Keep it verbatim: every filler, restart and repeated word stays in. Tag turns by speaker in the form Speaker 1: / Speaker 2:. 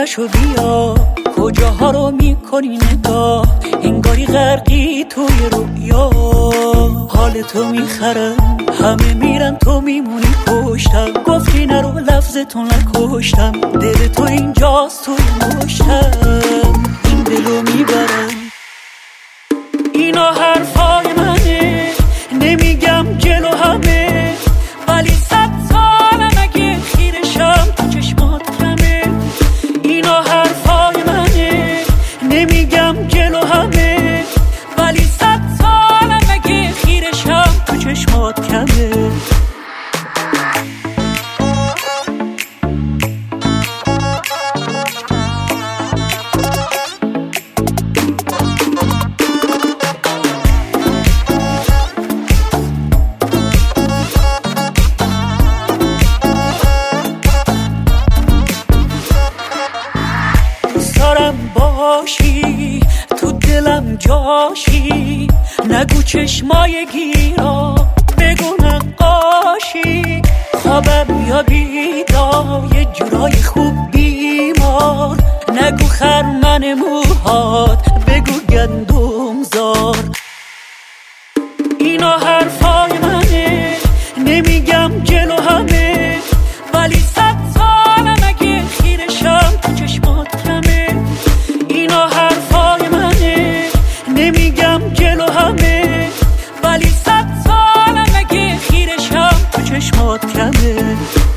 Speaker 1: نشو بیا، کجاها رو میکنی نگاه، انگاری غرقی توی رویا. حال تو میخرم، همه میرن تو میمونی پشتم. گفتی نرو لفظتو نکشتم، دل تو اینجاست توی مشتم. این دلو میبرم، اینا حرفای منه، نمیگم جلو همه، ولی صد سالم اگه خیرشم تو چشمات کمه. اینا حرفای منه، نمیگم جلو همه، ولی صد سالم اگه خیرشم تو چشمات کمه. باشی تو دلم جاشی، نگو چشمای گیرا، بگو نقاشی. خوابم یا بیدار، یه جورای خوب بیمار، نگو خرمن موهات، بگو گندم زار. اینا حرفای منه، نمیگم جلو همه، ولی صد سالم اگه خیرشم تو چشمات کمه. اینا حرفای منه، نمیگم جلو همه، ولی صد سالم اگه خیرشم تو چشمات کمه.